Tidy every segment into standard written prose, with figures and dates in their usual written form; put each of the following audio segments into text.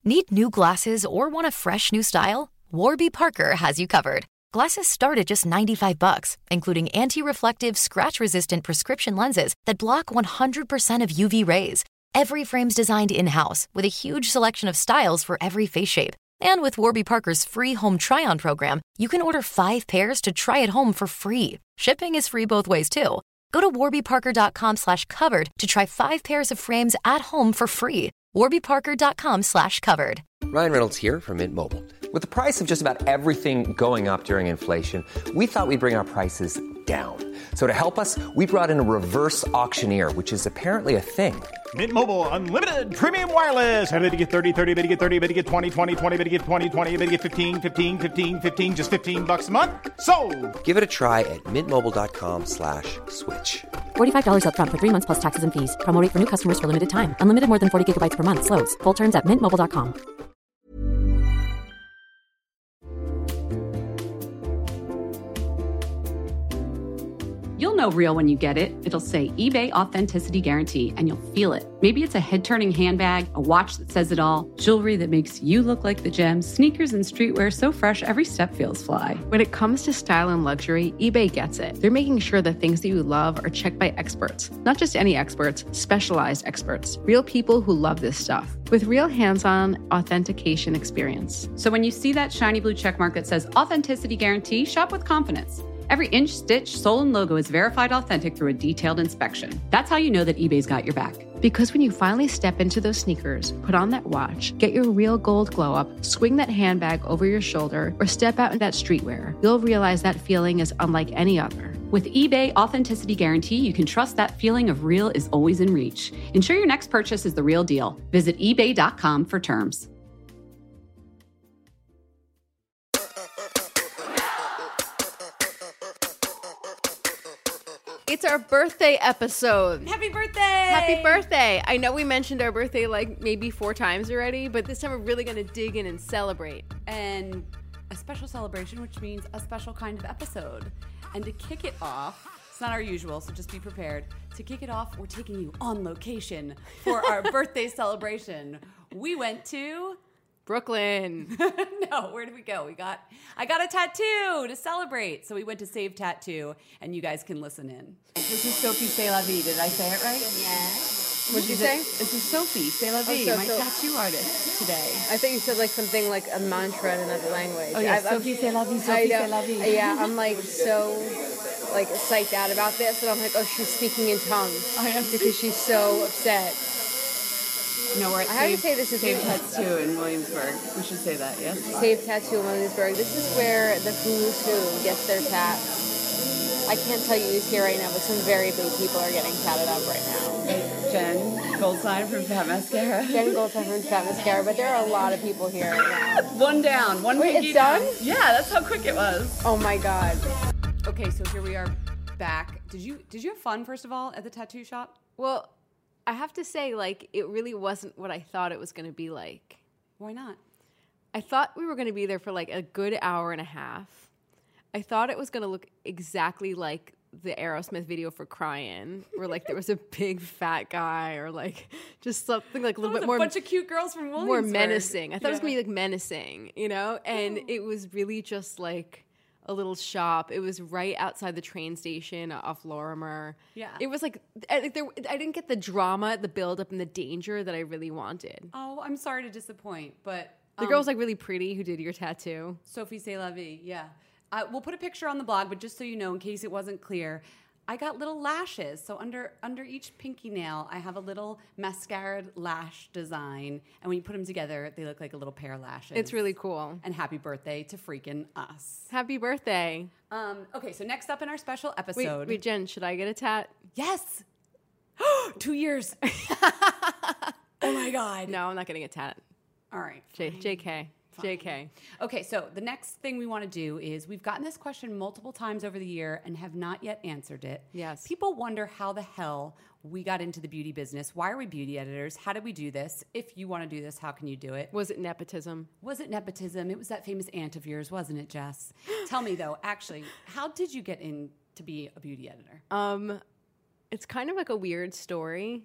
Need new glasses or want a fresh new style? Warby Parker has you covered. Glasses start at just $95, including anti-reflective, scratch-resistant prescription lenses that block 100% of UV rays. Every frame's designed in-house with a huge selection of styles for every face shape. And with Warby Parker's free home try-on program, you can order 5 pairs to try at home for free. Shipping is free both ways, too. Go to warbyparker.com/covered to try 5 pairs of frames at home for free. warbyparker.com/covered. Ryan Reynolds here from Mint Mobile. With the price of just about everything going up during inflation, we thought we'd bring our prices down. So to help us, we brought in a reverse auctioneer, which is apparently a thing. Mint Mobile Unlimited Premium Wireless. How to get 30, 30, bit to get 30, bit to get 20, 20, 20, bit to get 20, 20, bit to get 15, 15, 15, 15, just $15 a month? Sold! Give it a try at mintmobile.com/switch. $45 up front for 3 months plus taxes and fees. Promo rate for new customers for limited time. Unlimited more than 40 gigabytes per month. Slows full terms at mintmobile.com. You'll know real when you get it. It'll say eBay Authenticity Guarantee, and you'll feel it. Maybe it's a head-turning handbag, a watch that says it all, jewelry that makes you look like the gems, sneakers and streetwear so fresh every step feels fly. When it comes to style and luxury, eBay gets it. They're making sure the things that you love are checked by experts. Not just any experts, specialized experts. Real people who love this stuff. With real hands-on authentication experience. So when you see that shiny blue checkmark that says Authenticity Guarantee, shop with confidence. Every inch, stitch, sole, and logo is verified authentic through a detailed inspection. That's how you know that eBay's got your back. Because when you finally step into those sneakers, put on that watch, get your real gold glow up, swing that handbag over your shoulder, or step out in that streetwear, you'll realize that feeling is unlike any other. With eBay Authenticity Guarantee, you can trust that feeling of real is always in reach. Ensure your next purchase is the real deal. Visit ebay.com for terms. It's our birthday episode. Happy birthday! Happy birthday! I know we mentioned our birthday like maybe 4 times already, but this time we're really going to dig in and celebrate. And a special celebration, which means a special kind of episode. And to kick it off, it's not our usual, so just be prepared. To kick it off, we're taking you on location for our birthday celebration. We went to Brooklyn. No, where did we go? I got a tattoo to celebrate. So we went to Save Tattoo, and you guys can listen in. This is Sophie C'est La Vie. Did I say it right? Yeah. What did you say? This is Sophie C'est La Vie, my tattoo artist today. I thought you said like something like a mantra in another language. Oh yeah, Sophie C'est La Vie, Sophie C'est La Vie. Yeah, I'm like so like psyched out about this, and I'm like, oh, she's speaking in tongues. I am because she's so upset. No, we're at How do you say this? Save Tattoo in Williamsburg. We should say that, yes? Save Tattoo in Williamsburg. This is where the who's who gets their tats. I can't tell you who's here right now, but some very big people are getting tatted up right now. Jen Goldstein from Fat Mascara. Jen Goldstein from Fat Mascara, but there are a lot of people here right now. One down. Wait, it's done? Yeah, that's how quick it was. Oh my God. Okay, so here we are back. Did you have fun, first of all, at the tattoo shop? Well, I have to say, like, it really wasn't what I thought it was going to be like. Why not? I thought we were going to be there for like a good hour and a half. I thought it was going to look exactly like the Aerosmith video for Crying, where like there was a big fat guy or like just something like a little bit more. A bunch of cute girls from Williamsburg. More menacing. I thought it was going to be like menacing, you know? And it was really just like a little shop. It was right outside the train station off Lorimer. Yeah. It was like, I didn't get the drama, the build-up, and the danger that I really wanted. Oh, I'm sorry to disappoint, but... The girl was like really pretty who did your tattoo. Sophie C'est La Vie, yeah. We'll put a picture on the blog, but just so you know, in case it wasn't clear, I got little lashes. So under each pinky nail, I have a little mascara lash design. And when you put them together, they look like a little pair of lashes. It's really cool. And happy birthday to freaking us. Happy birthday. Okay, so next up in our special episode. Wait, Jen, should I get a tat? Yes. 2 years. Oh my God. No, I'm not getting a tat. All right. JK. Fine. JK. Okay, so the next thing we want to do is we've gotten this question multiple times over the year and have not yet answered it. Yes. People wonder how the hell we got into the beauty business. Why are we beauty editors? How did we do this? If you want to do this, how can you do it? Was it nepotism? Was it nepotism? It was that famous aunt of yours, wasn't it, Jess? Tell me, though, actually, how did you get in to be a beauty editor? It's kind of like a weird story.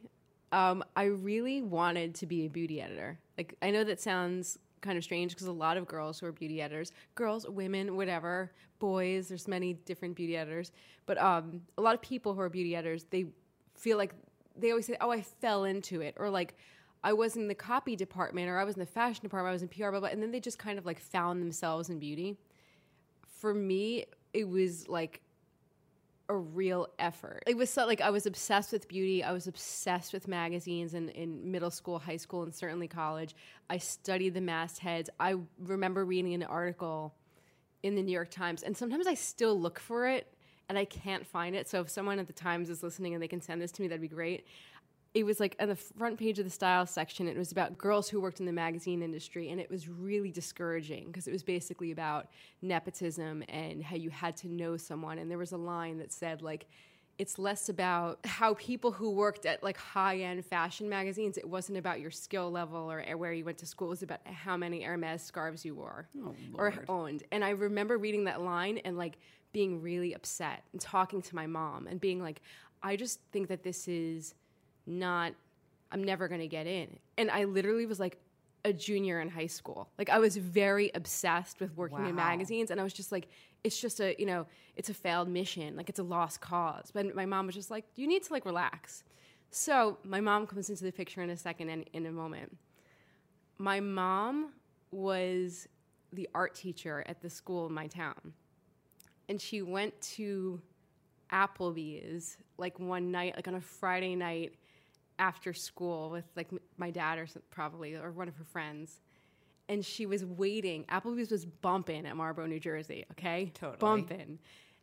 I really wanted to be a beauty editor. Like, I know that sounds kind of strange because a lot of girls who are beauty editors, girls, women, whatever, boys, there's many different beauty editors. But a lot of people who are beauty editors, they feel like they always say, oh, I fell into it. Or like, I was in the copy department or I was in the fashion department, I was in PR, blah, blah. And then they just kind of like found themselves in beauty. For me, it was like a real effort. It was so, like, I was obsessed with beauty. I was obsessed with magazines in middle school, high school, and certainly college. I studied the mastheads. I remember reading an article in the New York Times, and sometimes I still look for it, and I can't find it. So if someone at the Times is listening and they can send this to me, that'd be great. It was like on the front page of the style section. It was about girls who worked in the magazine industry, and it was really discouraging because it was basically about nepotism and how you had to know someone. And there was a line that said, like, it's less about how people who worked at like high-end fashion magazines, it wasn't about your skill level or where you went to school. It was about how many Hermes scarves you wore or owned. And I remember reading that line and like being really upset and talking to my mom and being like, I just think that this is not, I'm never going to get in. And I literally was like a junior in high school. Like, I was very obsessed with working in magazines, and I was just like, it's just a, it's a failed mission. Like, it's a lost cause. But my mom was just like, you need to like relax. So my mom comes into the picture in a second and in a moment. My mom was the art teacher at the school in my town. And she went to Applebee's like one night, like on a Friday night, after school with like my dad or probably or one of her friends, and she was waiting. Applebee's was bumping at Marlboro, New Jersey. Okay, totally bumping.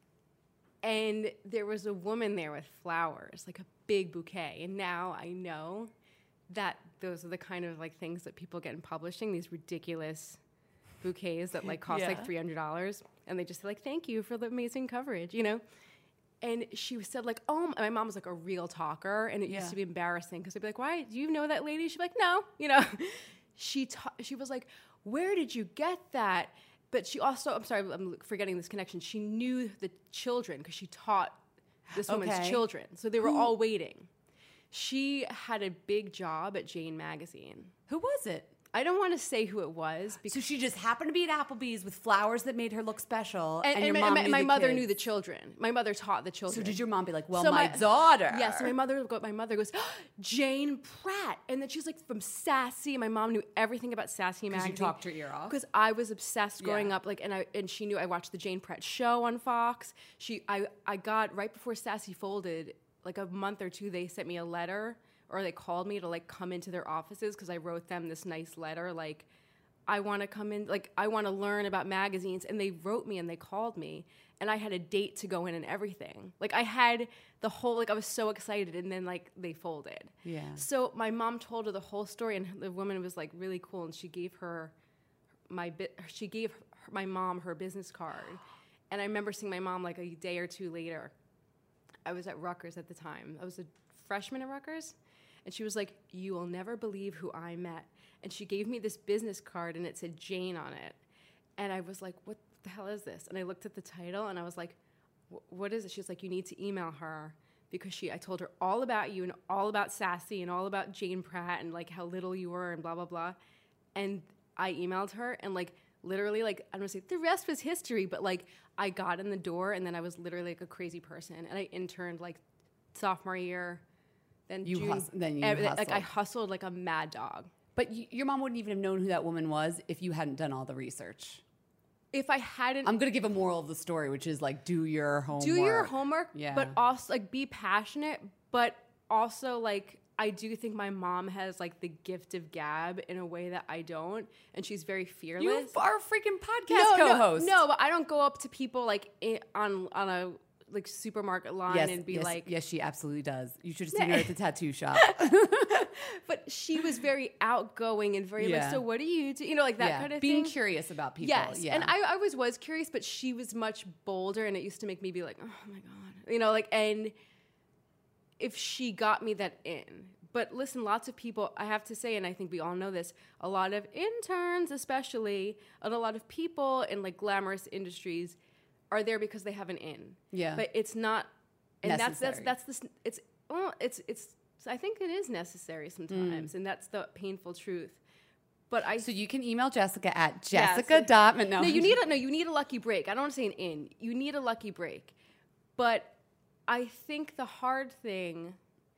And there was a woman there with flowers, like a big bouquet. And now I know that those are the kind of like things that people get in publishing. These ridiculous bouquets that like cost like $300, and they just say like, "Thank you for the amazing coverage," And she said, like, oh, my mom was like a real talker, and it used to be embarrassing because I'd be like, why, do you know that lady? She'd be like, no, She was like, where did you get that? But she also, I'm sorry, I'm forgetting this connection. She knew the children because she taught this woman's children. So they were all waiting. She had a big job at Jane Magazine. Who was it? I don't want to say who it was. So she just happened to be at Applebee's with flowers that made her look special. And your mom my mother knew the children. My mother taught the children. So did your mom be like, well, so my daughter? Yes. So my mother goes, Jane Pratt. And then she's like from Sassy. My mom knew everything about Sassy magazine. Because you talked her ear off? Because I was obsessed growing up. Like, and she knew I watched the Jane Pratt show on Fox. I got, right before Sassy folded, like a month or two, they sent me a letter, or they called me to like come into their offices because I wrote them this nice letter, like, I want to come in, like, I want to learn about magazines. And they wrote me and they called me, and I had a date to go in and everything. Like, I had the whole, like, I was so excited, and then like they folded. Yeah. So my mom told her the whole story, and the woman was like really cool, and she gave my mom her business card. And I remember seeing my mom like a day or two later. I was at Rutgers at the time. I was a freshman at Rutgers. And she was like, you will never believe who I met. And she gave me this business card, and it said Jane on it. And I was like, what the hell is this? And I looked at the title, and I was like, what is it? She was like, you need to email her, because I told her all about you and all about Sassy and all about Jane Pratt and like how little you were and blah, blah, blah. And I emailed her, and like literally, like, I don't want to say the rest was history, but like I got in the door, and then I was literally like a crazy person. And I interned like sophomore year. Then you June, hustled. Like, I hustled like a mad dog. But your mom wouldn't even have known who that woman was if you hadn't done all the research. If I hadn't... I'm going to give a moral of the story, which is like, do your homework. Do your homework, yeah. But also like be passionate, but also like I do think my mom has like the gift of gab in a way that I don't, and she's very fearless. You are a freaking podcast co-host. No, but I don't go up to people like on a like supermarket line and be like... Yes, she absolutely does. You should have seen her at the tattoo shop. But she was very outgoing and very like, so what do you do? Like that kind of thing. Being curious about people. Yes. Yeah. And I always was curious, but she was much bolder, and it used to make me be like, oh my God. Like, and if she got me that in. But listen, lots of people, I have to say, and I think we all know this, a lot of interns especially, and a lot of people in like glamorous industries are there because they have an in. Yeah. But it's not, and necessary. that's it's So I think it is necessary sometimes, and that's the painful truth. But So you can email Jessica at jessica.man. No, you need a lucky break. I don't want to say an in. You need a lucky break. But I think the hard thing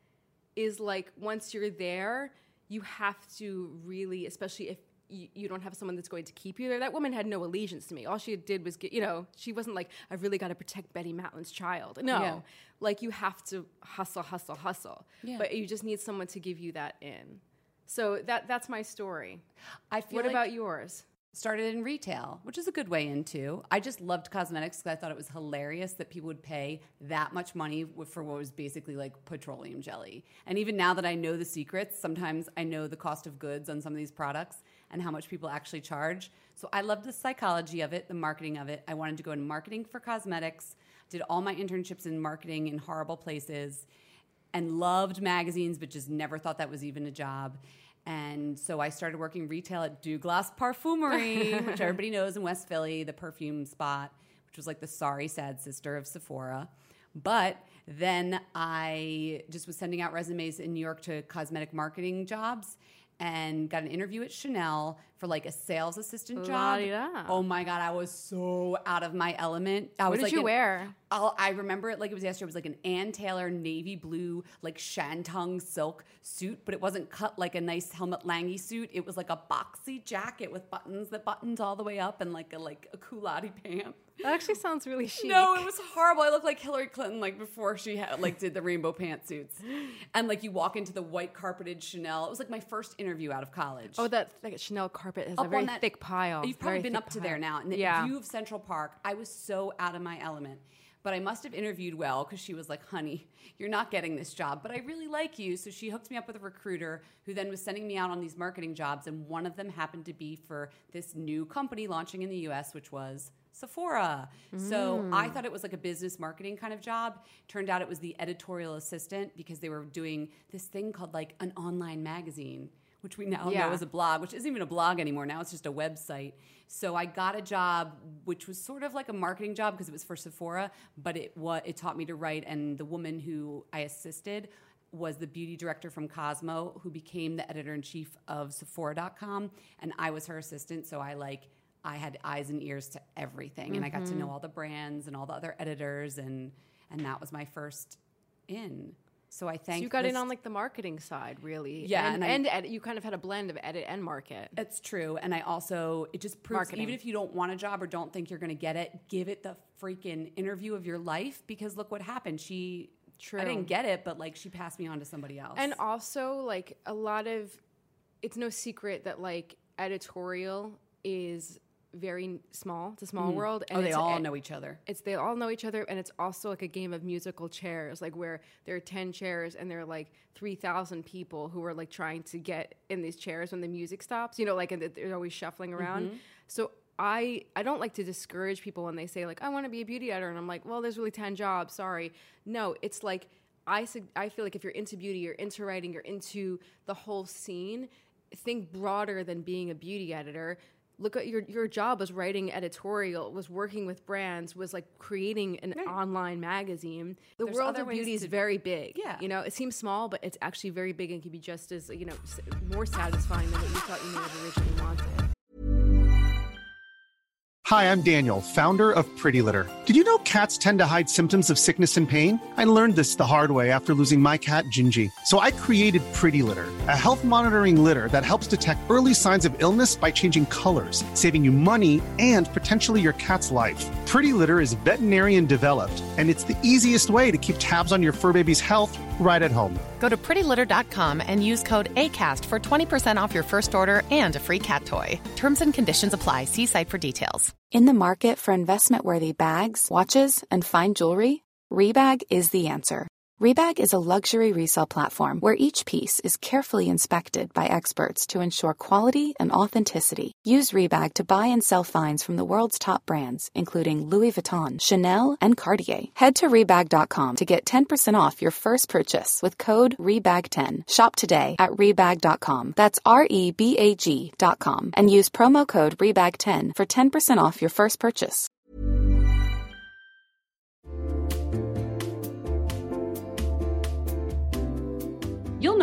is, like, once you're there, you have to really, especially if you don't have someone that's going to keep you there. That woman had no allegiance to me. All she did was she wasn't like, I've really got to protect Betty Matlin's child. No. Yeah. Like, you have to hustle. Yeah. But you just need someone to give you that in. So that's my story. What about yours? Started in retail, which is a good way into. I just loved cosmetics because I thought it was hilarious that people would pay that much money for what was basically like petroleum jelly. And even now that I know the secrets, sometimes I know the cost of goods on some of these products and how much people actually charge. So I loved the psychology of it, the marketing of it. I wanted to go in marketing for cosmetics, did all my internships in marketing in horrible places, and loved magazines, but just never thought that was even a job. And so I started working retail at Douglas Parfumerie, which everybody knows in West Philly, the perfume spot, which was like the sorry, sad sister of Sephora. But then I just was sending out resumes in New York to cosmetic marketing jobs and got an interview at Chanel for like a sales assistant job. Oh my God, I was so out of my element. What did you wear? I remember it like it was yesterday. It was like an Ann Taylor navy blue, like shantung silk suit, but it wasn't cut like a nice Helmut Lange suit. It was like a boxy jacket with buttons that buttoned all the way up and like a culotte pant. That actually sounds really chic. No, it was horrible. I looked like Hillary Clinton, like before she had did the rainbow pantsuits. And like you walk into the white carpeted Chanel. It was like my first interview out of college. Oh, that Chanel carpet has a very thick pile. You've probably been up to there now. And the view of Central Park, I was so out of my element. But I must have interviewed well because she was like, honey, you're not getting this job, but I really like you. So she hooked me up with a recruiter who then was sending me out on these marketing jobs. And one of them happened to be for this new company launching in the U.S., which was Sephora. So I thought it was like a business marketing kind of job. Turned out it was the editorial assistant because they were doing this thing called like an online magazine, which we now know is a blog, which isn't even a blog anymore. Now it's just a website. So I got a job, which was sort of like a marketing job because it was for Sephora, but it taught me to write. And the woman who I assisted was the beauty director from Cosmo, who became the editor-in-chief of Sephora.com. And I was her assistant, so I had eyes and ears to everything. And I got to know all the brands and all the other editors, and that was my first in. So I think you got in on like the marketing side, really. Yeah. And you kind of had a blend of edit and market. It's true. And it just proves, marketing. Even if you don't want a job or don't think you're going to get it, give it the freaking interview of your life, because look what happened. I didn't get it, but like she passed me on to somebody else. And also like it's no secret that like editorial is very small. It's a small world. And they all know each other. They all know each other, and it's also like a game of musical chairs, like where there are 10 chairs and there are like 3,000 people who are like trying to get in these chairs when the music stops, like, and they're always shuffling around. So I don't like to discourage people when they say like, I want to be a beauty editor, and I'm like, well, there's really 10 jobs, sorry. No, it's like, I feel like if you're into beauty, you're into writing, you're into the whole scene, think broader than being a beauty editor. Look at your job was writing editorial, was working with brands, was like creating an online magazine. There's world of beauty is very big. Yeah. It seems small, but it's actually very big and can be just as, more satisfying than what you thought you may have originally wanted. Hi, I'm Daniel, founder of Pretty Litter. Did you know cats tend to hide symptoms of sickness and pain? I learned this the hard way after losing my cat, Gingy. So I created Pretty Litter, a health monitoring litter that helps detect early signs of illness by changing colors, saving you money and potentially your cat's life. Pretty Litter is veterinarian developed, and it's the easiest way to keep tabs on your fur baby's health right at home. Go to prettylitter.com and use code ACAST for 20% off your first order and a free cat toy. Terms and conditions apply. See site for details. In the market for investment-worthy bags, watches, and fine jewelry, Rebag is the answer. Rebag is a luxury resale platform where each piece is carefully inspected by experts to ensure quality and authenticity. Use Rebag to buy and sell finds from the world's top brands, including Louis Vuitton, Chanel, and Cartier. Head to Rebag.com to get 10% off your first purchase with code REBAG10. Shop today at Rebag.com. That's REBAG.com. And use promo code REBAG10 for 10% off your first purchase.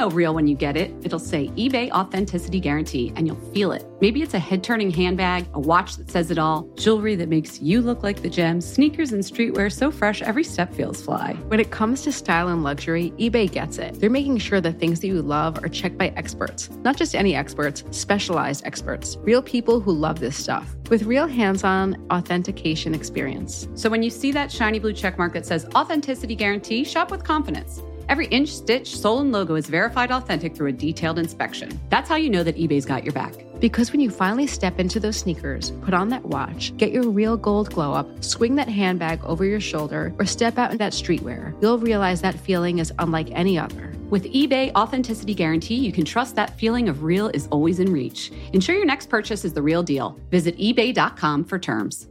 know real when you get it. It'll say eBay Authenticity Guarantee, and you'll feel it. Maybe it's a head-turning handbag, a watch that says it all, jewelry that makes you look like the gems, sneakers and streetwear so fresh every step feels fly. When it comes to style and luxury, eBay gets it. They're making sure the things that you love are checked by experts. Not just any experts, specialized experts. Real people who love this stuff. With real hands-on authentication experience. So when you see that shiny blue checkmark that says Authenticity Guarantee, shop with confidence. Every inch, stitch, sole, and logo is verified authentic through a detailed inspection. That's how you know that eBay's got your back. Because when you finally step into those sneakers, put on that watch, get your real gold glow up, swing that handbag over your shoulder, or step out in that streetwear, you'll realize that feeling is unlike any other. With eBay Authenticity Guarantee, you can trust that feeling of real is always in reach. Ensure your next purchase is the real deal. Visit ebay.com for terms.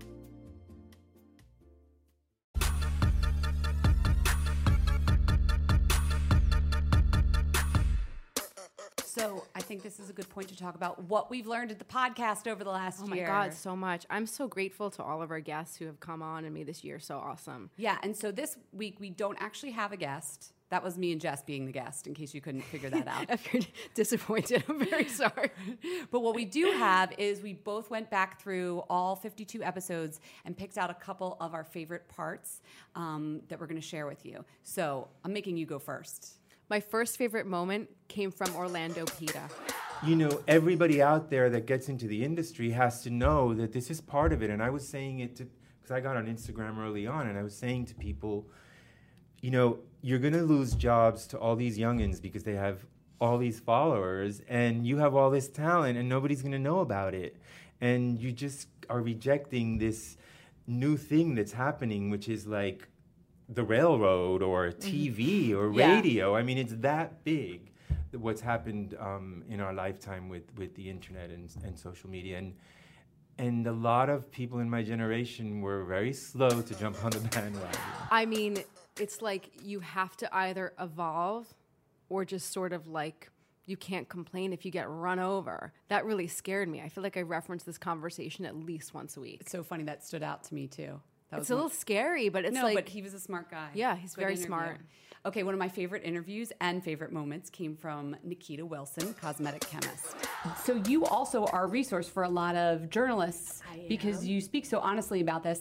So I think this is a good point to talk about what we've learned at the podcast over the last year. Oh my God, so much. I'm so grateful to all of our guests who have come on and made this year so awesome. Yeah, and so this week we don't actually have a guest. That was me and Jess being the guest, in case you couldn't figure that out. If you're disappointed, I'm very sorry. But what we do have is we both went back through all 52 episodes and picked out a couple of our favorite parts that we're going to share with you. So I'm making you go first. My first favorite moment came from Orlando Pita. You know, everybody out there that gets into the industry has to know that this is part of it. And I was saying it because I got on Instagram early on, and I was saying to people, you know, you're going to lose jobs to all these youngins because they have all these followers, and you have all this talent, and nobody's going to know about it. And you just are rejecting this new thing that's happening, which is like the railroad or TV or radio. I mean, it's that big, what's happened in our lifetime with the internet and social media. And a lot of people in my generation were very slow to jump on the bandwagon. I mean, it's like you have to either evolve or just sort of like you can't complain if you get run over. That really scared me. I feel like I reference this conversation at least once a week. It's so funny. That stood out to me, too. It's a little scary, but it's no, like... but he was a smart guy. Yeah, he's very smart. Okay, one of my favorite interviews and favorite moments came from Nikita Wilson, cosmetic chemist. So you also are a resource for a lot of journalists because you speak so honestly about this.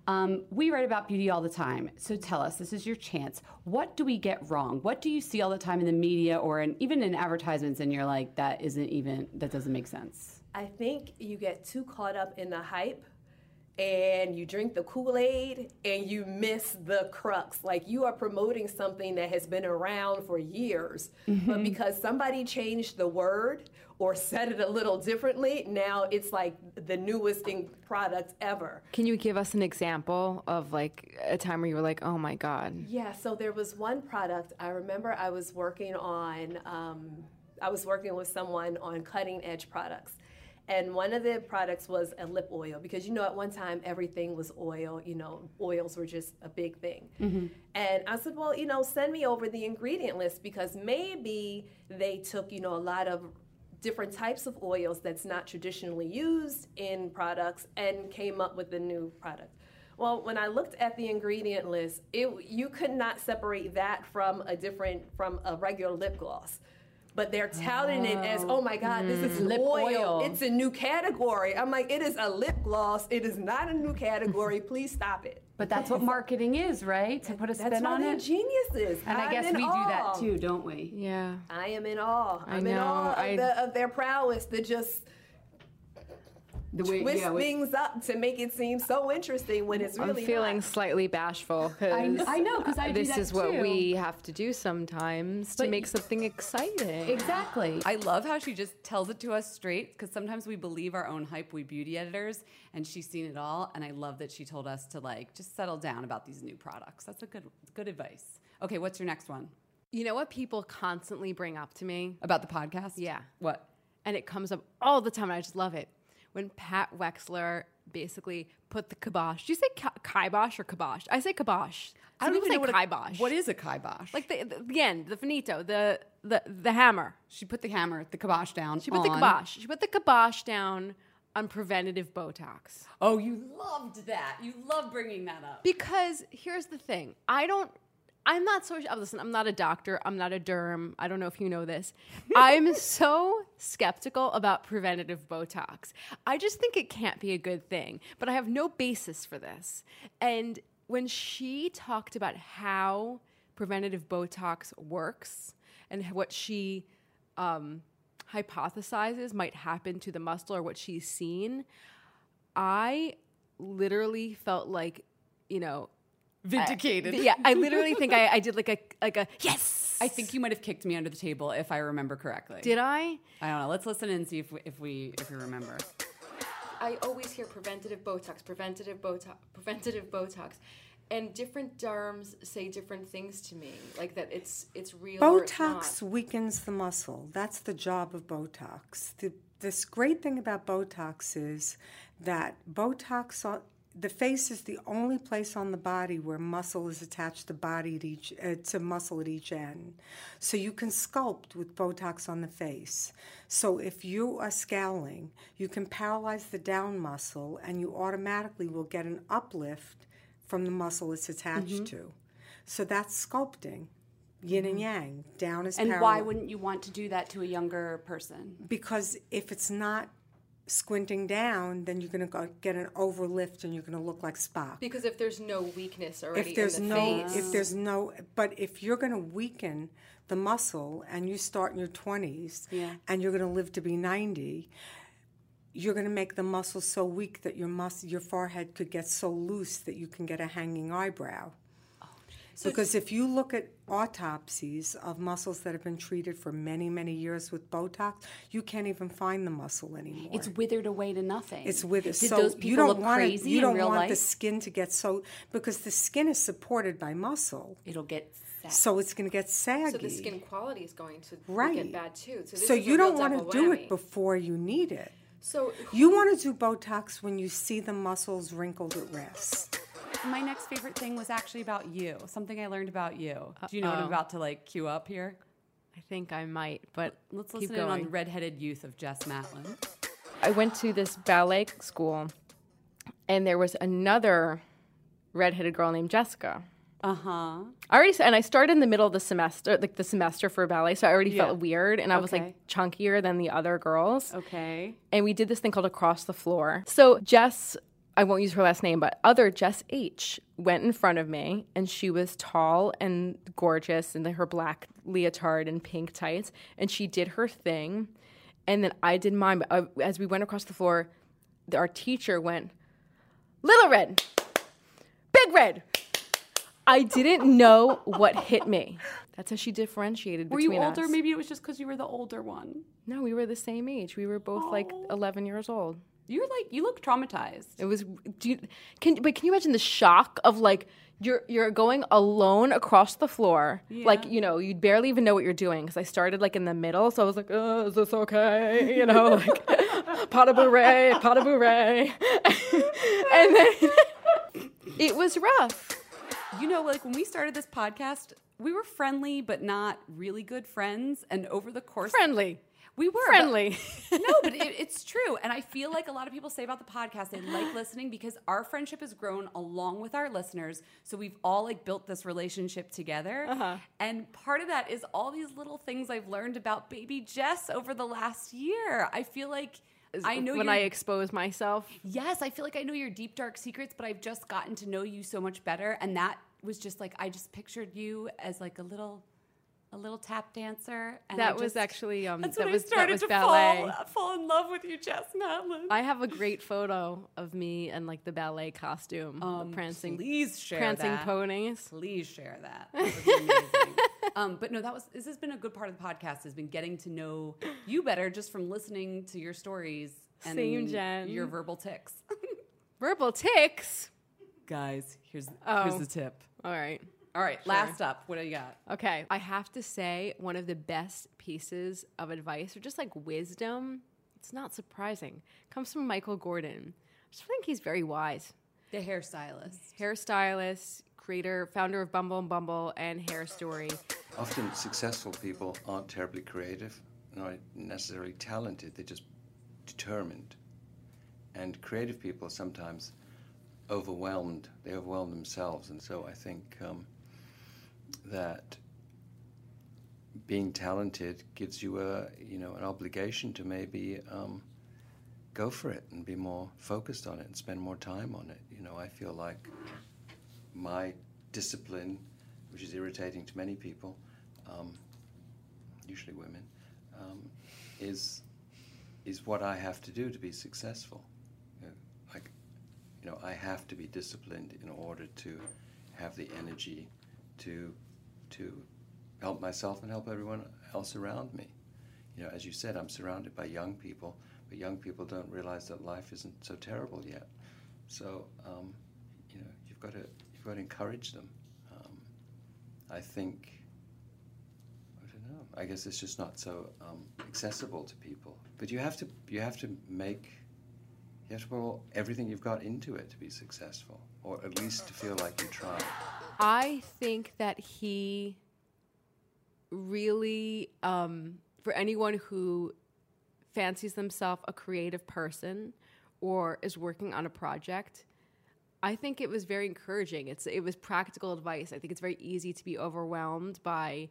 We write about beauty all the time. So tell us, this is your chance. What do we get wrong? What do you see all the time in the media or even in advertisements and you're like, that doesn't make sense? I think you get too caught up in the hype and you drink the Kool-Aid and you miss the crux. Like, you are promoting something that has been around for years, but because somebody changed the word or said it a little differently, now it's like the newest product ever. Can you give us an example of like a time where you were like, oh my God? Yeah, so there was one product. I remember I was working with someone on cutting edge products. And one of the products was a lip oil because, you know, at one time everything was oil. You know, oils were just a big thing. And I said, well, you know, send me over the ingredient list because maybe they took, you know, a lot of different types of oils that's not traditionally used in products and came up with a new product. Well, when I looked at the ingredient list, you could not separate that from a regular lip gloss. But they're touting it as, oh my God, this is lip oil. It's a new category. I'm like, it is a lip gloss. It is not a new category. Please stop it. But that's what marketing is, right? To put a spin on it. That's what geniuses. And I guess we do that too, don't we? Yeah. I am in awe. I'm in awe of their prowess to just twist things up to make it seem so interesting when it's really I'm feeling not. Slightly bashful. I know, because I do that too. This is what we have to do sometimes to make something exciting. Exactly. I love how she just tells it to us straight, because sometimes we believe our own hype, we beauty editors, and she's seen it all, and I love that she told us to like just settle down about these new products. That's a good advice. Okay, what's your next one? You know what people constantly bring up to me? About the podcast? Yeah. What? And it comes up all the time, and I just love it. When Pat Wexler basically put the kibosh. Do you say kibosh or kibosh? I say kibosh. I don't even know what kibosh. What is a kibosh? Like the end, the finito, the hammer. She put the kibosh down. She put the kibosh. She put the kibosh down on preventative Botox. Oh, you loved that. You love bringing that up. Because here's the thing. I don't I'm not so, listen, I'm not a doctor. I'm not a derm. I don't know if you know this. I'm so skeptical about preventative Botox. I just think it can't be a good thing, but I have no basis for this. And when she talked about how preventative Botox works and what she hypothesizes might happen to the muscle or what she's seen, I literally felt like, vindicated. I literally think I did like a yes. I think you might have kicked me under the table if I remember correctly. Did I? I don't know. Let's listen and see if we remember. I always hear preventative Botox, and different derms say different things to me, like that it's real. Botox or it's not. weakens the muscle. That's the job of Botox. This great thing about Botox is that the face is the only place on the body where muscle is attached to muscle at each end. So you can sculpt with Botox on the face. So if you are scowling, you can paralyze the down muscle and you automatically will get an uplift from the muscle it's attached to. So that's sculpting. Yin and yang. Down is parallel. And why wouldn't you want to do that to a younger person? Because if it's not squinting down, then you're going to get an overlift and you're going to look like Spock. Because if there's no weakness already if there's in the face. But if you're going to weaken the muscle and you start in your 20s and you're going to live to be 90, you're going to make the muscle so weak that your forehead could get so loose that you can get a hanging eyebrow. Because if you look at autopsies of muscles that have been treated for many, many years with Botox, you can't even find the muscle anymore. It's withered away to nothing. It's withered. Did so those people you don't look want crazy you don't in real want life? the skin to get so, because the skin is supported by muscle. It'll get saggy. So it's going to get saggy. So the skin quality is going to get bad too. So you don't want to do it before you need it. So you want to do Botox when you see the muscles wrinkled at rest. My next favorite thing was actually about you. Something I learned about you. Do you know what I'm about to cue up here? I think I might, but let's listen in on the redheaded youth of Jess Matlin. I went to this ballet school, and there was another redheaded girl named Jessica. I started in the middle of the semester, like the semester for ballet, so I already felt weird, and I was like chunkier than the other girls. Okay. And we did this thing called Across the Floor. So Jess, I won't use her last name, but other Jess H went in front of me, and she was tall and gorgeous in her black leotard and pink tights, and she did her thing, and then I did mine. But as we went across the floor, our teacher went, "Little Red, Big Red." I didn't know what hit me. That's how she differentiated between us. Were you older? Maybe it was just because you were the older one. No, we were the same age. We were both like 11 years old. You look traumatized. It was. Can you imagine the shock of like you're going alone across the floor, like you'd barely even know what you're doing, because I started like in the middle, so I was like, oh, is this okay? Like pas de bourrée, and then it was rough. Like when we started this podcast, we were friendly but not really good friends, and over the course we were friendly. But it's true. And I feel like a lot of people say about the podcast, they like listening because our friendship has grown along with our listeners. So we've all like built this relationship together. And part of that is all these little things I've learned about baby Jess over the last year. I feel like I know when I expose myself. Yes, I feel like I know your deep, dark secrets, but I've just gotten to know you so much better. And that was just like, I just pictured you as like a little tap dancer. And that was actually that's that when was I started to ballet. fall in love with you, Jess Matlin. I have a great photo of me in like the ballet costume, the prancing. Please share prancing that. Ponies. Please share that. That was amazing. But no, this has been a good part of the podcast. Has been getting to know you better just from listening to your stories and Same, Jen. your verbal tics. Verbal tics, guys. Here's the tip. All right. All right, Sure. last up. What do you got? Okay. I have to say, one of the best pieces of advice, or just like wisdom, it's not surprising, comes from Michael Gordon. I just think he's very wise. The hairstylist. Hairstylist, creator, founder of Bumble and Bumble and Hair Story. Often successful people aren't terribly creative, not necessarily talented, they're just determined. And creative people sometimes overwhelmed, they overwhelm themselves. And so I think that being talented gives you an obligation to maybe go for it and be more focused on it and spend more time on it. I feel like my discipline, which is irritating to many people, usually women, is what I have to do to be successful. I have to be disciplined in order to have the energy to help myself and help everyone else around me. As you said, I'm surrounded by young people, but young people don't realize that life isn't so terrible yet. So, you've got to encourage them. I think, I don't know, I guess it's just not so accessible to people. But you have to put everything you've got into it to be successful, or at least to feel like you tried. I think that he really, for anyone who fancies themselves a creative person or is working on a project, I think it was very encouraging. It was practical advice. I think it's very easy to be overwhelmed by,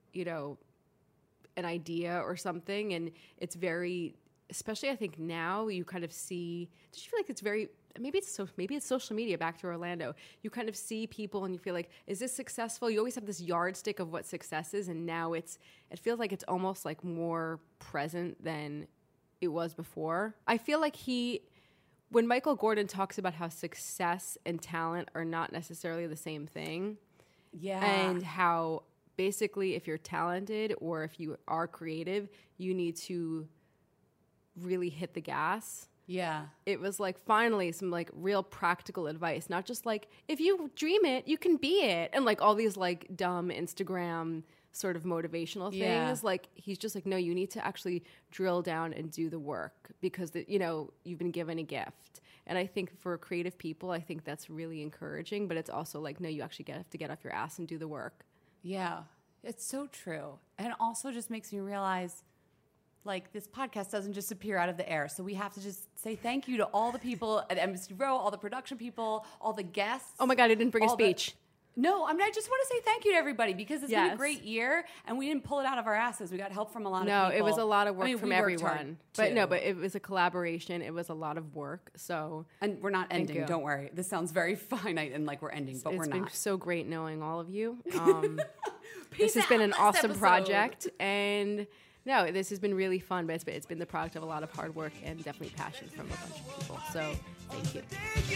an idea or something, and it's very, especially I think now you kind of see. Did you feel like it's very? Maybe it's social media. Back to Orlando, you kind of see people and you feel like, is this successful? You always have this yardstick of what success is, and now it feels like it's almost like more present than it was before. I feel like when Michael Gordon talks about how success and talent are not necessarily the same thing, and how basically if you're talented or if you are creative, you need to really hit the gas. Yeah. It was like finally some like real practical advice, not just like if you dream it, you can be it, and like all these like dumb Instagram sort of motivational things. Yeah. Like he's just like, no, you need to actually drill down and do the work because you've been given a gift. And I think for creative people, I think that's really encouraging, but it's also like, no, you actually have to get off your ass and do the work. Yeah, it's so true. And it also just makes me realize, like, this podcast doesn't just appear out of the air. So we have to just say thank you to all the people at Embassy Row, all the production people, all the guests. Oh my God, I didn't bring a speech. No, I just want to say thank you to everybody because it's been a great year and we didn't pull it out of our asses. We got help from a lot of people. No, it was a lot of work from everyone. But too. But it was a collaboration. It was a lot of work. And we're not ending. Don't worry. This sounds very finite and like we're ending, but we're not. It's been so great knowing all of you. This has been an awesome project. And no, this has been really fun, but it's been the product of a lot of hard work and definitely passion from a bunch of people. So thank you.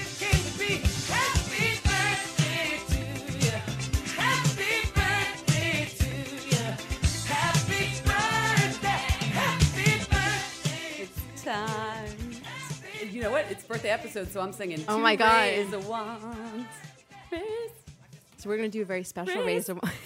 Time. You know what? It's birthday episode, so I'm singing. Oh my God! Raise a wand. So we're gonna do a very special raise a wand.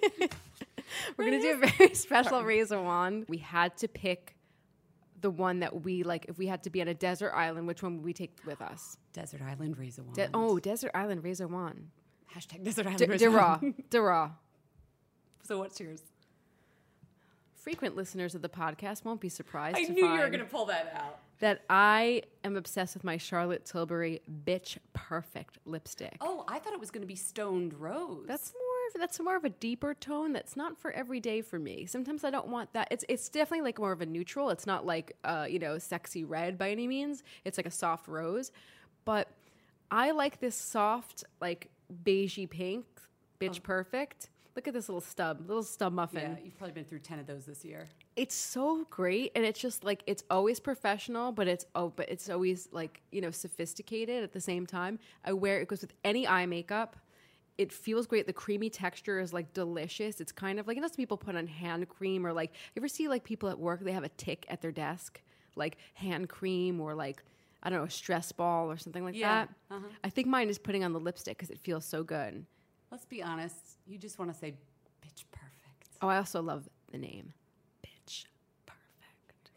We're gonna do a very special raise a wand. We had to pick the one that we like. If we had to be on a desert island, which one would we take with us? Desert island, raise a wand. Desert island, raise a wand. Hashtag desert island, raise a wand. Dara. So what's yours? Frequent listeners of the podcast won't be surprised I to knew find you were going to pull that out. That I am obsessed with my Charlotte Tilbury Bitch Perfect lipstick. Oh, I thought it was going to be Stoned Rose. That's more of a deeper tone. That's not for every day for me. Sometimes I don't want that. It's definitely like more of a neutral. It's not like sexy red by any means. It's like a soft rose, but I like this soft like beigey pink Bitch Perfect. Look at this little stub muffin. Yeah, you've probably been through 10 of those this year. It's so great, and it's just like it's always professional, but it's always like sophisticated at the same time. I wear it goes with any eye makeup. It feels great. The creamy texture is like delicious. It's kind of like some people put on hand cream or like you ever see like people at work they have a tick at their desk like hand cream or like I don't know a stress ball or something like that. Uh-huh. I think mine is putting on the lipstick because it feels so good. Let's be honest. You just want to say Bitch Perfect. Oh, I also love the name. Bitch Perfect.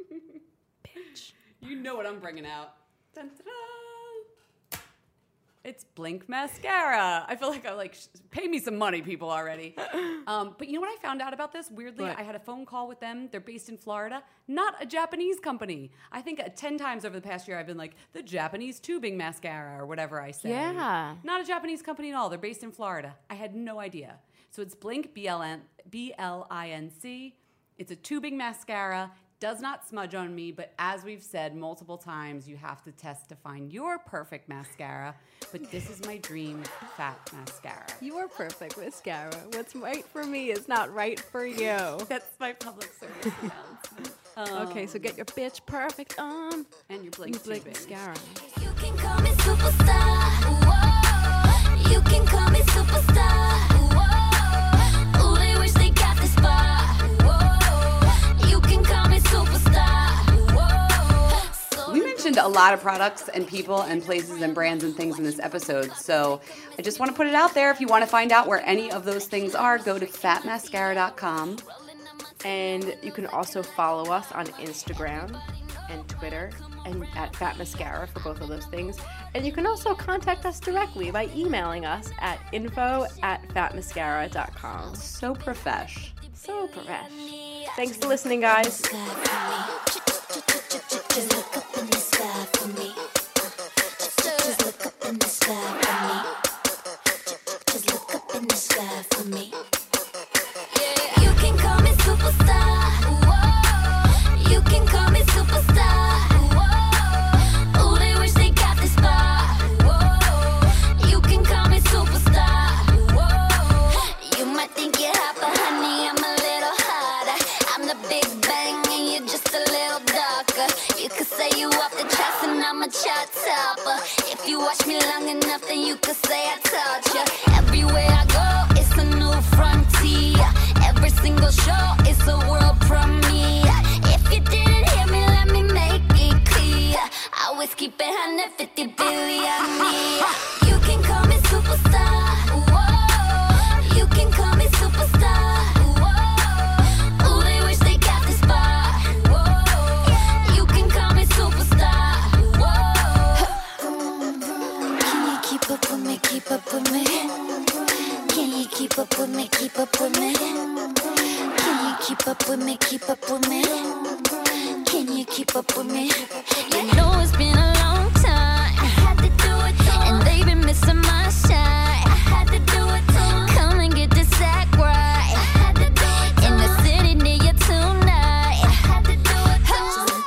Bitch. You know what I'm bringing out. Dun, dun, dun. It's Blink Mascara. I feel like pay me some money, people already. But you know what I found out about this? Weirdly, I had a phone call with them. They're based in Florida. Not a Japanese company. I think 10 times over the past year I've been like, the Japanese tubing mascara or whatever I say. Yeah. Not a Japanese company at all. They're based in Florida. I had no idea. So it's Blink, B-L-I-N-C. It's a tubing mascara. Does not smudge on me, but as we've said multiple times, you have to test to find your perfect mascara. But this is my dream fat mascara. Your perfect mascara. What's right for me is not right for you. That's my public service announcement. Okay, so get your bitch perfect on. And your Blink mascara. You can call me superstar. Whoa. You can call me superstar. Whoa. Ooh, they wish they got this far. Whoa. You can call me superstar. Whoa. We mentioned a lot of products and people and places and brands and things in this episode, so I just want to put it out there. If you want to find out where any of those things are, go to fatmascara.com. And you can also follow us on Instagram and Twitter and at Fat Mascara for both of those things. And you can also contact us directly by emailing us at info@fatmascara.com. So profesh. So profesh. Thanks for listening, guys. Just look up in the sky for me. Just look up in the sky for me. Just look up in the sky for me. You can call me superstar. Whoa. You can call me superstar. Whoa. Ooh, they wish they got this far. Whoa. You can call me superstar. Whoa. You might think you're hot, but honey, I'm a little hotter. I'm the Big Bang and you're just a little darker. You could say you off the charts and I'm a chart topper. If you watch me long enough, then you could say I taught you. Everywhere I go, it's a new frontier. Every single show is a world premiere. If you didn't hear me, let me make it clear. I always keep it 150 billion near. You can call me superstar. Whoa. You can call me superstar. Whoa. Ooh, they wish they got this far. Whoa. You can call me superstar. Whoa. Can you keep up with me? Keep up with me. Can you keep up with me? Keep up with me. Can you keep up with me? Keep up with me. Can you keep up with me? You know it's been a long time. I had to do it too. And they've been missing my shine. I had to do it too. Come and get this act right. I had to do it too. In the city near you tonight. I had to do it too.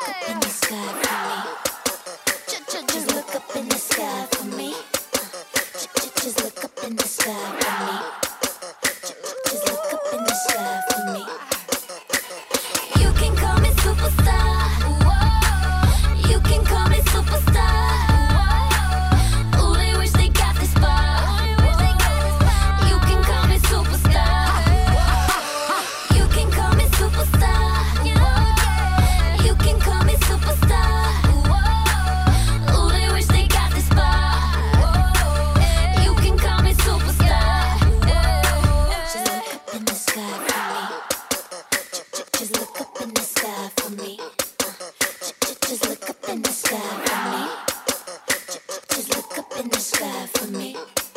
Just look up in the sky for me. Just look up in the sky for me. Just look up in the sky for me. You can call me superstar. Whoa. You can call me superstar. Whoa. Ooh, they wish they got this far. You can call me superstar. You can call me superstar. You can call me superstar. Ooh, they wish they got this far. You can call me superstar. Just look up in the sky for me. Just look up in the sky for me. Just look up in the sky for me. Just look up in the sky for me.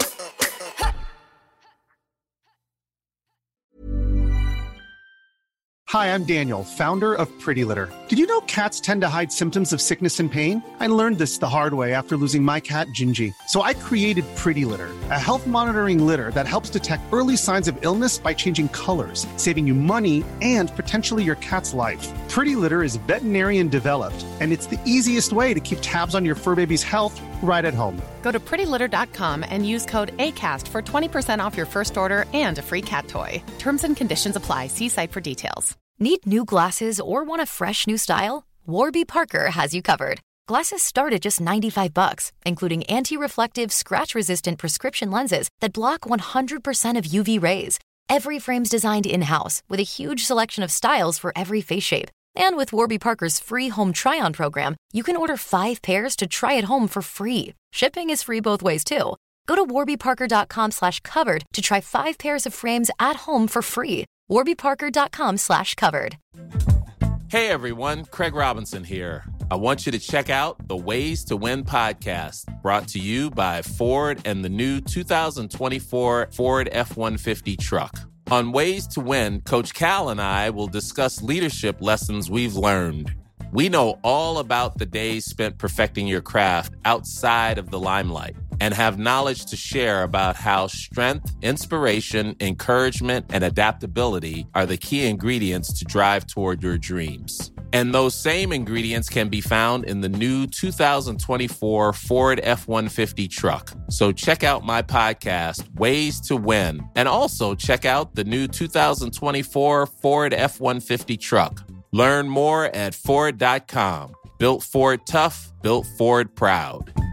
Hi, I'm Daniel, founder of Pretty Litter. Did you know cats tend to hide symptoms of sickness and pain? I learned this the hard way after losing my cat, Gingy. So I created Pretty Litter, a health monitoring litter that helps detect early signs of illness by changing colors, saving you money and potentially your cat's life. Pretty Litter is veterinarian developed, and it's the easiest way to keep tabs on your fur baby's health right at home. Go to prettylitter.com and use code ACAST for 20% off your first order and a free cat toy. Terms and conditions apply. See site for details. Need new glasses or want a fresh new style? Warby Parker has you covered. Glasses start at just $95, including anti-reflective, scratch-resistant prescription lenses that block 100% of UV rays. Every frame's designed in-house with a huge selection of styles for every face shape. And with Warby Parker's free home try-on program, you can order 5 pairs to try at home for free. Shipping is free both ways, too. Go to warbyparker.com/covered to try 5 pairs of frames at home for free. warbyparker.com/covered. Hey everyone, Craig Robinson here. I want you to check out the Ways to Win podcast, brought to you by Ford and the new 2024 Ford F-150 truck. On Ways to Win, Coach Cal and I will discuss leadership lessons we've learned. We know all about the days spent perfecting your craft outside of the limelight. and have knowledge to share about how strength, inspiration, encouragement, and adaptability are the key ingredients to drive toward your dreams. And those same ingredients can be found in the new 2024 Ford F-150 truck. So check out my podcast, Ways to Win, and also check out the new 2024 Ford F-150 truck. Learn more at Ford.com. Built Ford tough, built Ford proud.